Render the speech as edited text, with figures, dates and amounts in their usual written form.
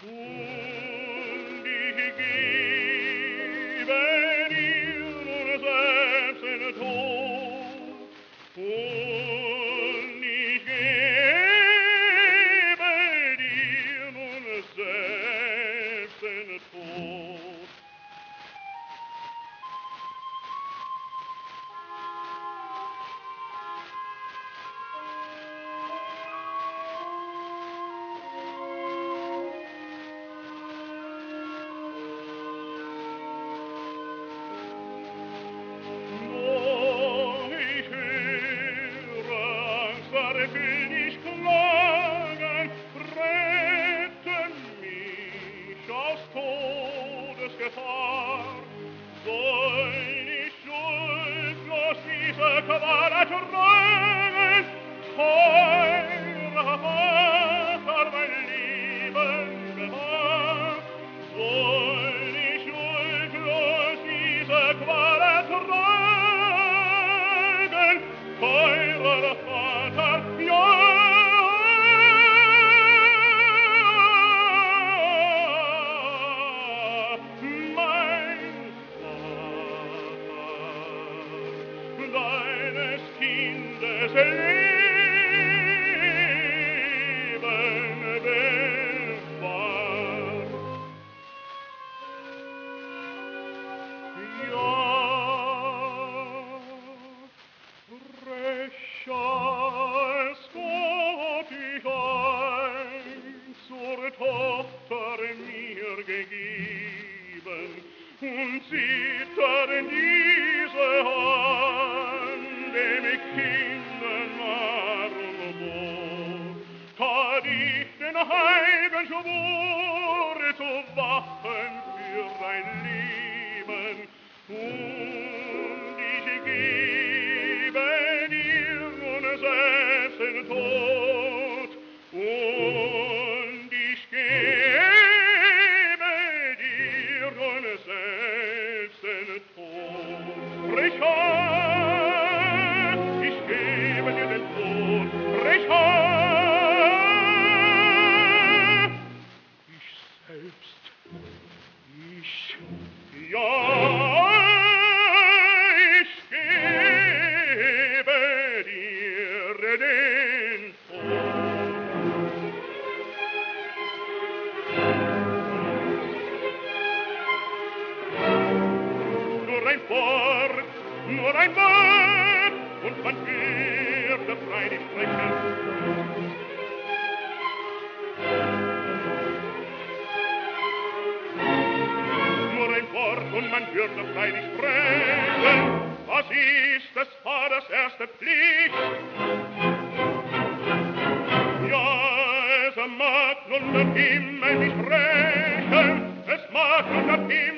Und ich gebe dir nun selbst den Tod. Und ich gebe dir nun selbst den Tod. Will ich klagen, rette mich aus Todesgefahr. Soll ich schuldlos diese Qual ertragen, teurer Vater, mein Leben bewahr. Soll ich schuldlos diese Qual ertragen, teurer Vater, ja, mein Vater, deines Kindes Leben bewahrt. Ja, frecher als Gott ich einst zur Tochter mir gegeben, und zittert diese Hand dem Kinden Marmor, tat ich den heiligen Schwur zu wachen für ein Leben, und ich gebe dir nun selbst den Tod, und ich gebe dir nun selbst den Tod. Brich an, ich gebe dir den Tod, brich an. Ich selbst, ja, ich gebe dir den Tod. Nur ein Wort, und man würde freilich sprechen. Nur ein Wort, und man würde freilich sprechen. Was ist des Vaters erste Pflicht? Ja, es mag nun der Himmel mich rächen, es mag nun der Himmel